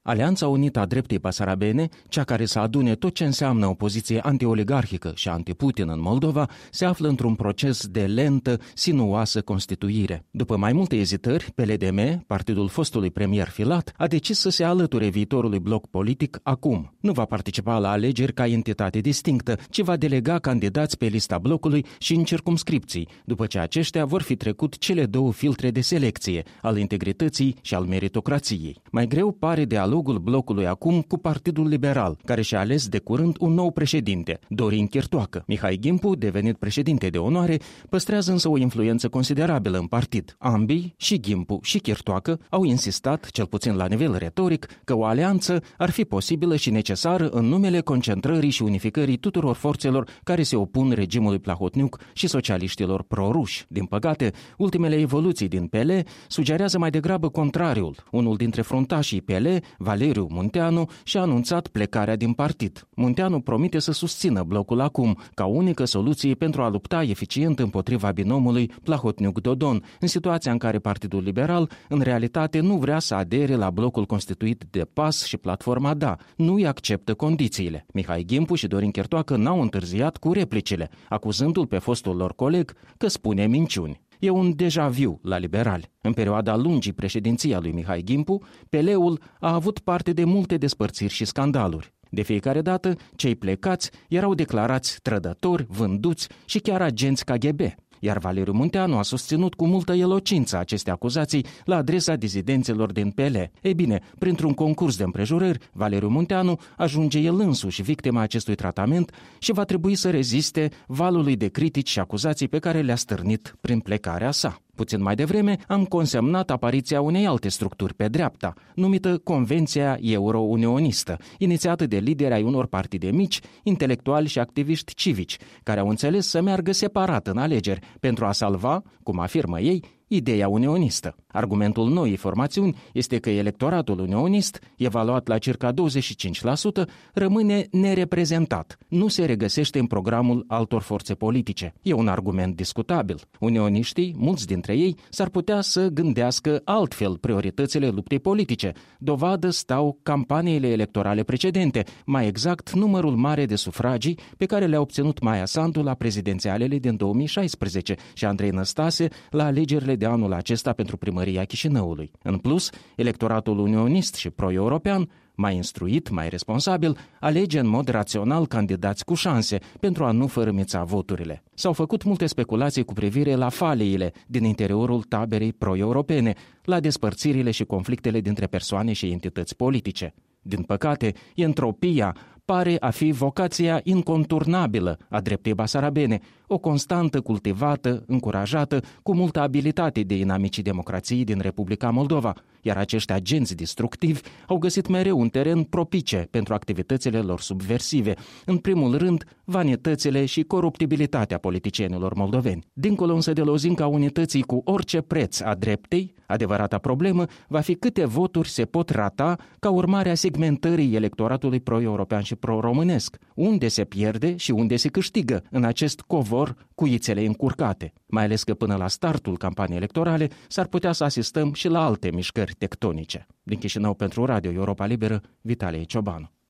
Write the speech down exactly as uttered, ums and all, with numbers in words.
Alianța Unită a Dreptei Basarabene, cea care să adune tot ce înseamnă opoziție antioligarhică și anti-Putin în Moldova, se află într-un proces de lentă, sinuoasă constituire. După mai multe ezitări, P L D M, partidul fostului premier Filat, a decis să se alăture viitorului bloc politic acum. Nu va participa la alegeri ca entitate distinctă, ci va delega candidați pe lista blocului și în circumscripții, după ce aceștia vor fi trecut cele două filtre de selecție, al integrității și al meritocrației. Mai greu pare dialogul blocului acum cu Partidul Liberal, care și-a ales de curând un nou președinte, Dorin Chirtoacă. Mihai Gimpu, devenit președinte de onoare, păstrează însă o influență considerabilă în partid. Ambii, și Gimpu și Chirtoacă, au insistat, cel puțin la nivel retoric, că o alianță ar fi posibilă și necesară în numele concentrării și unificării tuturor forțelor care se opun regimului Plahotniuc și socialiștilor proruși. Din păcate, ultimele evoluții din P L sugerează mai degrabă contrariul. Unul dintre fruntașii P L, Valeriu Munteanu, și-a anunțat plecarea din partid. Munteanu promite să susțină blocul acum, ca unică soluție pentru a lupta eficient împotriva binomului Plahotniuc-Dodon, în situația în care Partidul Liberal, în realitate, nu vrea să adere la blocul constituit de P A S și Platforma Da, nu îi acceptă condițiile. Mihai Gimpu și Dorin Chirtoacă n-au întârziat cu replicile, acuzându-l pe fostul lor coleg că spune minciuni. E un deja vu la liberali. În perioada lungii președinției a lui Mihai Gimpu, P L-ul a avut parte de multe despărțiri și scandaluri. De fiecare dată, cei plecați erau declarați trădători, vânduți și chiar agenți K G B. Iar Valeriu Munteanu a susținut cu multă elocință aceste acuzații la adresa dizidenților din P L. Ei bine, printr-un concurs de împrejurări, Valeriu Munteanu ajunge el însuși victima acestui tratament și va trebui să reziste valului de critici și acuzații pe care le-a stârnit prin plecarea sa. Puțin mai devreme am consemnat apariția unei alte structuri pe dreapta, numită Convenția Euro-Unionistă, inițiată de lideri ai unor partide mici, intelectuali și activiști civici, care au înțeles să meargă separat în alegeri pentru a salva, cum afirmă ei, ideea unionistă. Argumentul noii formațiuni este că electoratul unionist, evaluat la circa douăzeci și cinci la sută, rămâne nereprezentat. Nu se regăsește în programul altor forțe politice. E un argument discutabil. Unioniștii, mulți dintre ei, s-ar putea să gândească altfel prioritățile luptei politice. Dovadă stau campaniile electorale precedente, mai exact numărul mare de sufragii pe care le-a obținut Maia Sandu la prezidențialele din două mii șaisprezece și Andrei Năstase la alegerile de anul acesta pentru primăria Chișinăului. În plus, electoratul unionist și pro-european, mai instruit, mai responsabil, alege în mod rațional candidați cu șanse pentru a nu fărâmița voturile. S-au făcut multe speculații cu privire la faliile din interiorul taberei pro-europene, la despărțirile și conflictele dintre persoane și entități politice. Din păcate, entropia pare a fi vocația inconturnabilă a dreptei basarabene, o constantă cultivată, încurajată, cu multă abilitate de inamicii democrației din Republica Moldova, iar acești agenți destructivi au găsit mereu un teren propice pentru activitățile lor subversive, în primul rând vanitățile și coruptibilitatea politicienilor moldoveni. Dincolo însă de lozinca unității cu orice preț a dreptei, adevărata problemă va fi câte voturi se pot rata ca urmare a segmentării electoratului pro-european și pro-românesc, unde se pierde și unde se câștigă în acest covor cu ițele încurcate. Mai ales că până la startul campaniei electorale s-ar putea să asistăm și la alte mișcări tectonice. Din Chișinău pentru Radio Europa Liberă, Vitalie Ciobanu.